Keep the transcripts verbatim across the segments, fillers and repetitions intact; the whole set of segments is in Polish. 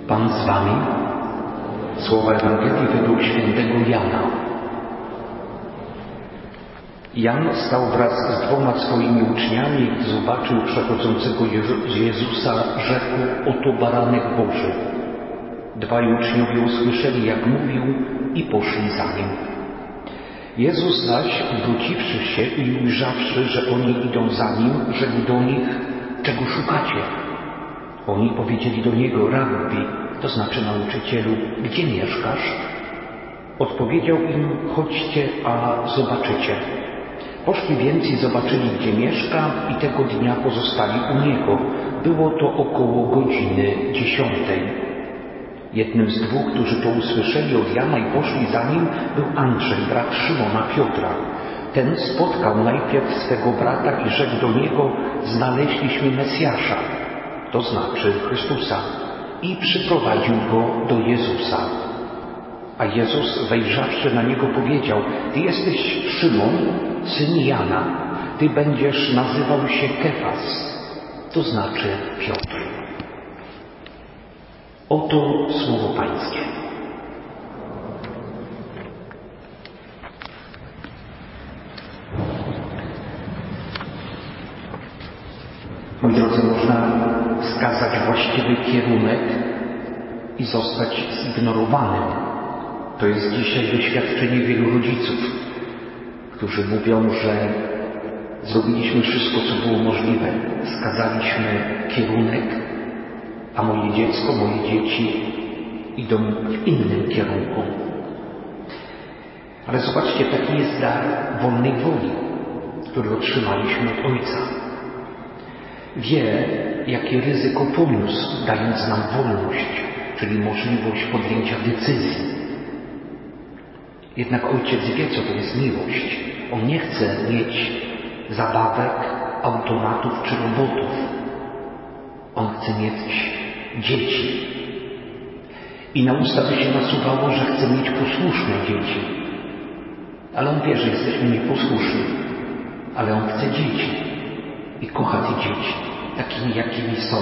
Pan z wami. Słowa Ewangelii według świętego Jana. Jan stał wraz z dwoma swoimi uczniami, gdy zobaczył przechodzącego Jezusa, rzekł: oto baranek Boży. Dwaj uczniowie usłyszeli, jak mówił, i poszli za nim. Jezus zaś, obróciwszy się i ujrzawszy, że oni idą za nim, rzekł do nich: czego szukacie? Oni powiedzieli do niego: Rabbi, to znaczy nauczycielu, gdzie mieszkasz? Odpowiedział im: chodźcie, a zobaczycie. Poszli więc i zobaczyli, gdzie mieszka, i tego dnia pozostali u niego. Było to około godziny dziesiątej. Jednym z dwóch, którzy to usłyszeli od Jana i poszli za nim, był Andrzej, brat Szymona Piotra. Ten spotkał najpierw swego brata i rzekł do niego: znaleźliśmy Mesjasza, to znaczy Chrystusa, i przyprowadził go do Jezusa. A Jezus, wejrzawszy na niego, powiedział: ty jesteś Szymon, syn Jana, ty będziesz nazywał się Kefas, to znaczy Piotr. Oto słowo Pańskie. Moi drodzy, można wskazać właściwy kierunek i zostać zignorowanym. To jest dzisiaj doświadczenie wielu rodziców, którzy mówią, że zrobiliśmy wszystko, co było możliwe. Wskazaliśmy kierunek, a moje dziecko, moje dzieci idą w innym kierunku. Ale zobaczcie, taki jest dar wolnej woli, który otrzymaliśmy od Ojca. Wie, jakie ryzyko poniósł, dając nam wolność, czyli możliwość podjęcia decyzji. Jednak Ojciec wie, co to jest miłość. On nie chce mieć zabawek, automatów czy robotów. On chce mieć dzieci. I na usta by się nasuwało, że chce mieć posłuszne dzieci. Ale On wie, że jesteśmy nieposłuszni. Ale On chce dzieci. I kocha te dzieci, takimi, jakimi są.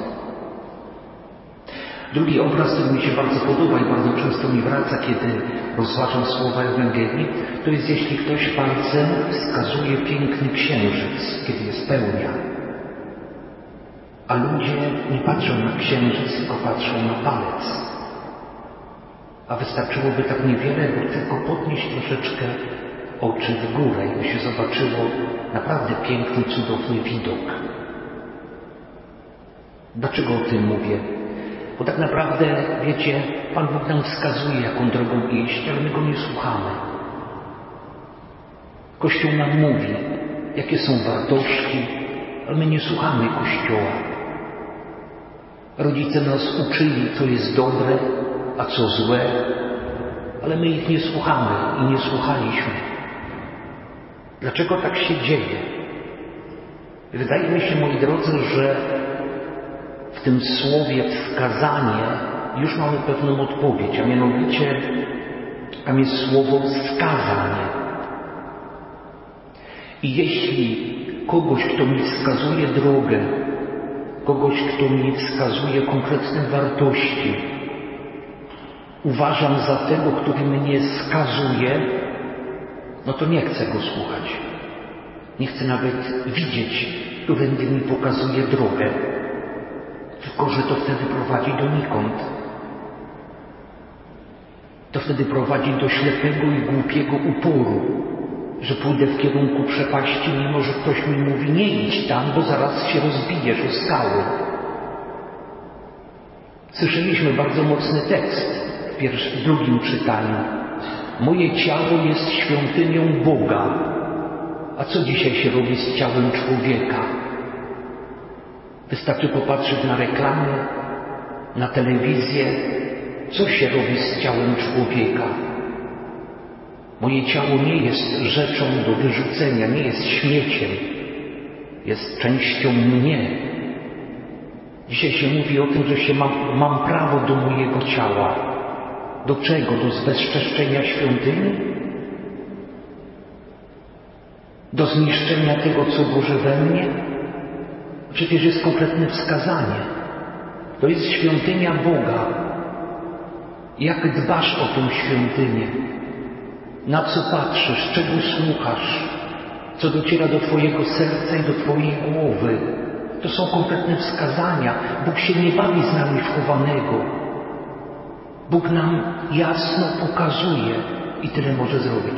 Drugi obraz, który mi się bardzo podoba i bardzo często mi wraca, kiedy rozważam słowa Ewangelii, to jest, jeśli ktoś palcem wskazuje piękny księżyc, kiedy jest pełnia. A ludzie nie patrzą na księżyc, tylko patrzą na palec. A wystarczyłoby tak niewiele, by tylko podnieść troszeczkę oczy w górę i by się zobaczyło naprawdę piękny, cudowny widok. Dlaczego o tym mówię? Bo tak naprawdę, wiecie, Pan Bóg nam wskazuje, jaką drogą iść, ale my Go nie słuchamy. Kościół nam mówi, jakie są wartości, ale my nie słuchamy Kościoła. Rodzice nas uczyli, co jest dobre, a co złe, ale my ich nie słuchamy i nie słuchaliśmy. Dlaczego tak się dzieje? Wydaje mi się, moi drodzy, że w tym słowie wskazanie już mamy pewną odpowiedź, a mianowicie tam jest słowo wskazanie. I jeśli kogoś, kto mi wskazuje drogę, kogoś, kto mi wskazuje konkretne wartości, uważam za tego, który mnie skazuje, no to nie chcę go słuchać. Nie chcę nawet widzieć, którędy mi pokazuje drogę. Tylko że to wtedy prowadzi donikąd. To wtedy prowadzi do ślepego i głupiego uporu, że pójdę w kierunku przepaści, mimo że ktoś mi mówi: nie idź tam, bo zaraz się rozbijesz o skały. Słyszeliśmy bardzo mocny tekst w, pierwszym, w drugim czytaniu. Moje ciało jest świątynią Boga. A co dzisiaj się robi z ciałem człowieka? Wystarczy popatrzeć na reklamy, na telewizję. Co się robi z ciałem człowieka? Moje ciało nie jest rzeczą do wyrzucenia, nie jest śmieciem. Jest częścią mnie. Dzisiaj się mówi o tym, że się mam, mam prawo do mojego ciała. Do czego? Do zbezczeszczenia świątyni? Do zniszczenia tego, co Boże we mnie? Przecież jest konkretne wskazanie. To jest świątynia Boga. Jak dbasz o tę świątynię? Na co patrzysz? Czego słuchasz? Co dociera do Twojego serca i do Twojej głowy? To są konkretne wskazania. Bóg się nie bawi z nami wchowanego. Bóg nam jasno pokazuje i tyle może zrobić.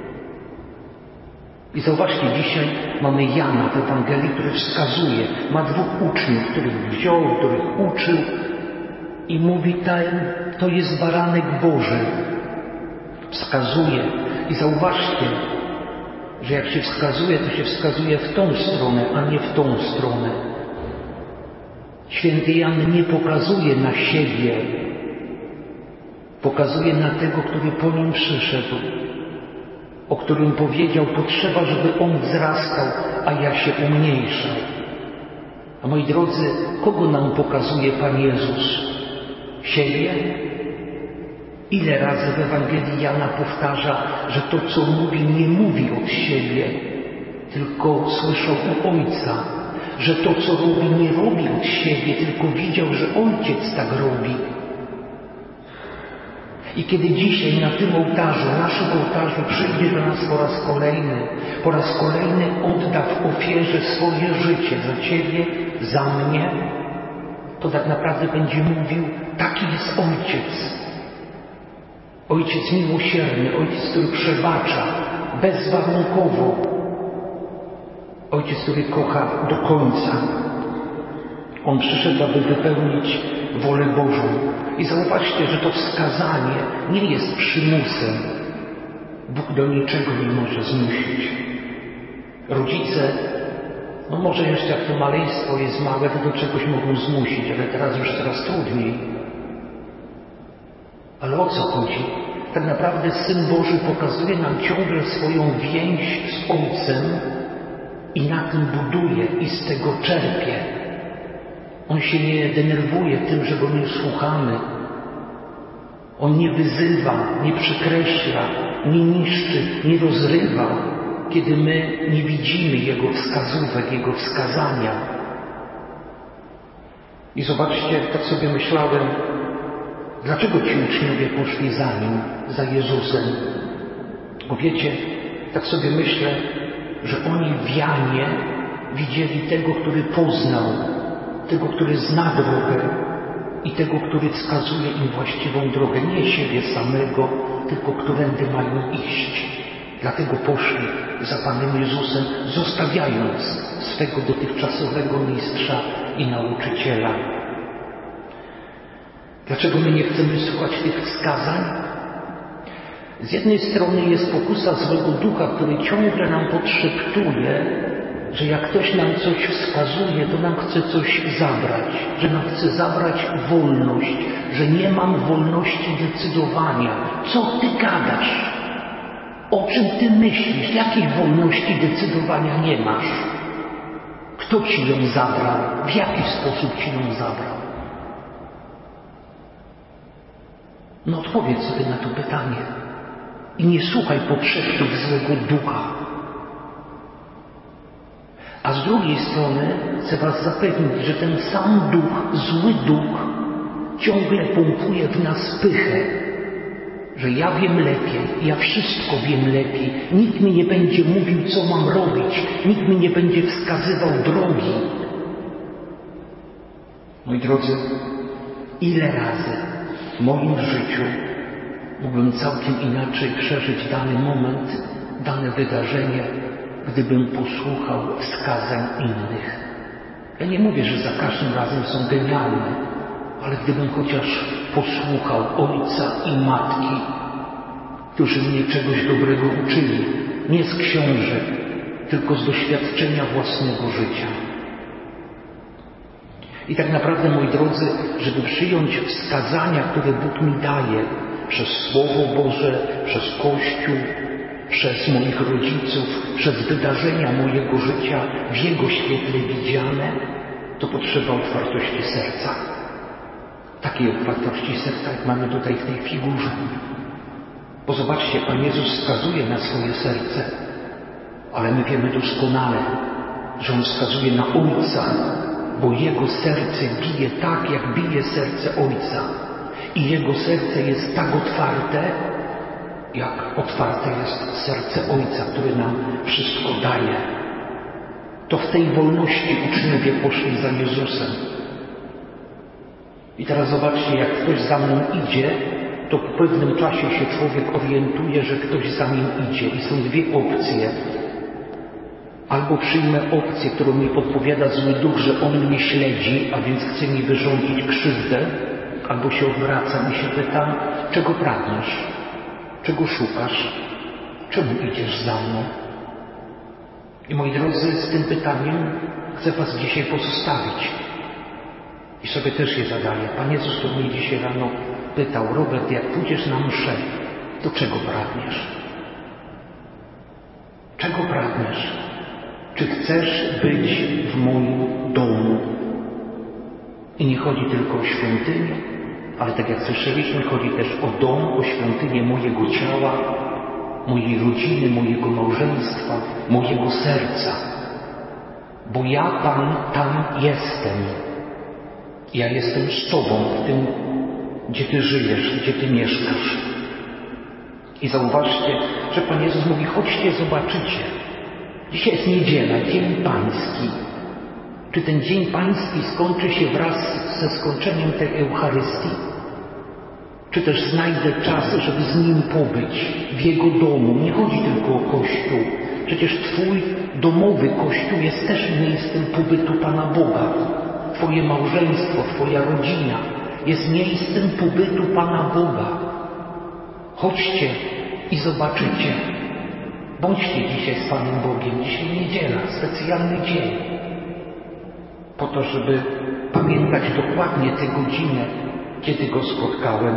I zauważcie, dzisiaj mamy Jana w Ewangelii, który wskazuje. Ma dwóch uczniów, których wziął, których uczył i mówi, ten, to jest baranek Boży. Wskazuje. I zauważcie, że jak się wskazuje, to się wskazuje w tą stronę, a nie w tą stronę. Święty Jan nie pokazuje na siebie. Pokazuje na tego, który po nim przyszedł, o którym powiedział, potrzeba, żeby on wzrastał, a ja się umniejszał. A moi drodzy, kogo nam pokazuje Pan Jezus? Siebie? Ile razy w Ewangelii Jana powtarza, że to, co mówi, nie mówi od siebie, tylko słyszał u Ojca, że to, co robi, nie robi od siebie, tylko widział, że Ojciec tak robi. I kiedy dzisiaj na tym ołtarzu, naszym ołtarzu przyjdzie do nas po raz kolejny, po raz kolejny odda w ofierze swoje życie za Ciebie, za mnie, to tak naprawdę będzie mówił, taki jest Ojciec. Ojciec miłosierny, Ojciec, który przebacza bezwarunkowo. Ojciec, który kocha do końca. On przyszedł, aby wypełnić wolę Bożą. I zauważcie, że to wskazanie nie jest przymusem. Bóg do niczego nie może zmusić. Rodzice, no może jeszcze jak to maleństwo jest małe, to do czegoś mogą zmusić, ale teraz już coraz trudniej. Ale o co chodzi? Tak naprawdę Syn Boży pokazuje nam ciągle swoją więź z Ojcem i na tym buduje i z tego czerpie. On się nie denerwuje tym, że Go nie słuchamy. On nie wyzywa, nie przekreśla, nie niszczy, nie rozrywa, kiedy my nie widzimy Jego wskazówek, Jego wskazania. I zobaczcie, tak sobie myślałem, dlaczego ci uczniowie poszli za Nim, za Jezusem? Bo wiecie, tak sobie myślę, że oni w Janie widzieli tego, który poznał, tego, który zna drogę i tego, który wskazuje im właściwą drogę. Nie siebie samego, tylko którędy mają iść. Dlatego poszli za Panem Jezusem, zostawiając swego dotychczasowego mistrza i nauczyciela. Dlaczego my nie chcemy słuchać tych wskazań? Z jednej strony jest pokusa złego ducha, który ciągle nam podszeptuje, że jak ktoś nam coś wskazuje, to nam chce coś zabrać, że nam chce zabrać wolność, że nie mam wolności decydowania. Co ty gadasz? O czym ty myślisz? Jakiej wolności decydowania nie masz? Kto ci ją zabrał? W jaki sposób ci ją zabrał? No odpowiedz sobie na to pytanie i nie słuchaj podszeptów złego ducha. A z drugiej strony chcę was zapewnić, że ten sam duch, zły duch, ciągle pompuje w nas pychę, że ja wiem lepiej, ja wszystko wiem lepiej, nikt mi nie będzie mówił, co mam robić, nikt mi nie będzie wskazywał drogi. Moi drodzy, ile razy w moim życiu mógłbym całkiem inaczej przeżyć dany moment, dane wydarzenie, gdybym posłuchał wskazań innych. Ja nie mówię, że za każdym razem są genialne, ale gdybym chociaż posłuchał ojca i matki, którzy mnie czegoś dobrego uczyli, nie z książek, tylko z doświadczenia własnego życia. I tak naprawdę, moi drodzy, żeby przyjąć wskazania, które Bóg mi daje przez Słowo Boże, przez Kościół, przez moich rodziców, przez wydarzenia mojego życia w Jego świetle widziane, to potrzeba otwartości serca. Takiej otwartości serca, jak mamy tutaj w tej figurze. Bo zobaczcie, Pan Jezus wskazuje na swoje serce, ale my wiemy doskonale, że On wskazuje na Ojca, bo Jego serce bije tak, jak bije serce Ojca. I Jego serce jest tak otwarte, jak otwarte jest serce Ojca, który nam wszystko daje. To w tej wolności uczniowie poszli za Jezusem. I teraz zobaczcie, jak ktoś za mną idzie, to po pewnym czasie się człowiek orientuje, że ktoś za nim idzie. I są dwie opcje. Albo przyjmę opcję, którą mi podpowiada zły duch, że on mnie śledzi, a więc chce mi wyrządzić krzywdę, albo się odwracam i się pytam, czego pragniesz? Czego szukasz? Czemu idziesz za mną? I moi drodzy, z tym pytaniem chcę was dzisiaj pozostawić. I sobie też je zadaję. Pan Jezus to mnie dzisiaj rano pytał, Robert, jak pójdziesz na mszę, to czego pragniesz? Czego pragniesz? Czy chcesz być w moim domu? I nie chodzi tylko o świątynię, ale tak jak słyszeliśmy, chodzi też o dom, o świątynię mojego ciała, mojej rodziny, mojego małżeństwa, mojego serca. Bo ja, Pan, tam jestem. Ja jestem z Tobą w tym, gdzie Ty żyjesz, gdzie Ty mieszkasz. I zauważcie, że Pan Jezus mówi, chodźcie, zobaczycie. Dzisiaj jest niedziela, Dzień Pański. Czy ten Dzień Pański skończy się wraz ze skończeniem tej Eucharystii? Czy też znajdę czas, żeby z Nim pobyć w Jego domu? Nie chodzi tylko o Kościół. Przecież Twój domowy Kościół jest też miejscem pobytu Pana Boga. Twoje małżeństwo, Twoja rodzina jest miejscem pobytu Pana Boga. Chodźcie i zobaczycie. Bądźcie dzisiaj z Panem Bogiem. Dzisiaj niedziela, specjalny dzień. Po to, żeby pamiętać dokładnie tę godzinę, kiedy Go spotkałem.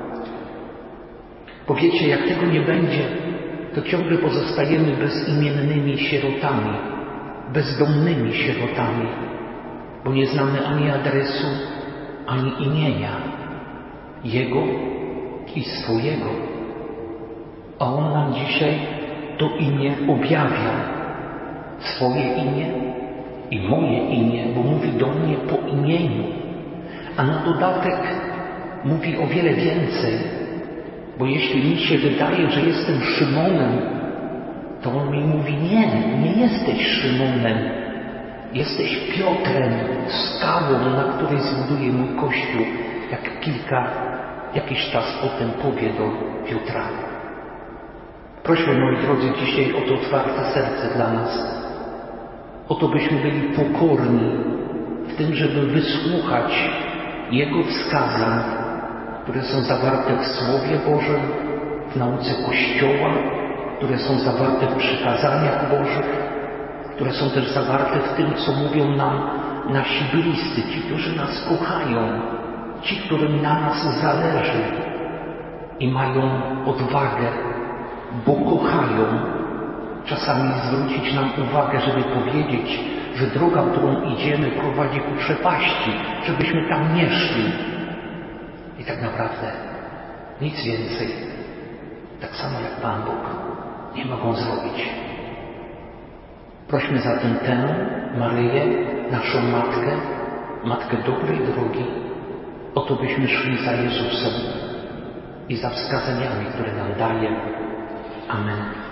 Bo wiecie, jak tego nie będzie, to ciągle pozostajemy bezimiennymi sierotami, bezdomnymi sierotami, bo nie znamy ani adresu, ani imienia Jego i swojego. A On nam dzisiaj to imię objawia. Swoje imię i moje imię, bo mówi do mnie po imieniu. A na dodatek mówi o wiele więcej, bo jeśli mi się wydaje, że jestem Szymonem, to On mi mówi, nie, nie jesteś Szymonem. Jesteś Piotrem, skałą, na której zbuduję mój Kościół, jak kilka, jakiś czas potem powie do Piotra. Prośmy, moi drodzy, dzisiaj o to otwarte serce dla nas. O to, byśmy byli pokorni w tym, żeby wysłuchać Jego wskazań, które są zawarte w Słowie Bożym, w nauce Kościoła, które są zawarte w przykazaniach Bożych, które są też zawarte w tym, co mówią nam nasi bliscy, ci, którzy nas kochają, ci, którym na nas zależy i mają odwagę, bo kochają, czasami zwrócić nam uwagę, żeby powiedzieć, że droga, którą idziemy, prowadzi ku przepaści, żebyśmy tam nie szli. I tak naprawdę nic więcej, tak samo jak Pan Bóg, nie mogą zrobić. Prośmy zatem tę Maryję, naszą Matkę, Matkę dobrej drogi, o to byśmy szli za Jezusem i za wskazaniami, które nam daje. Amen.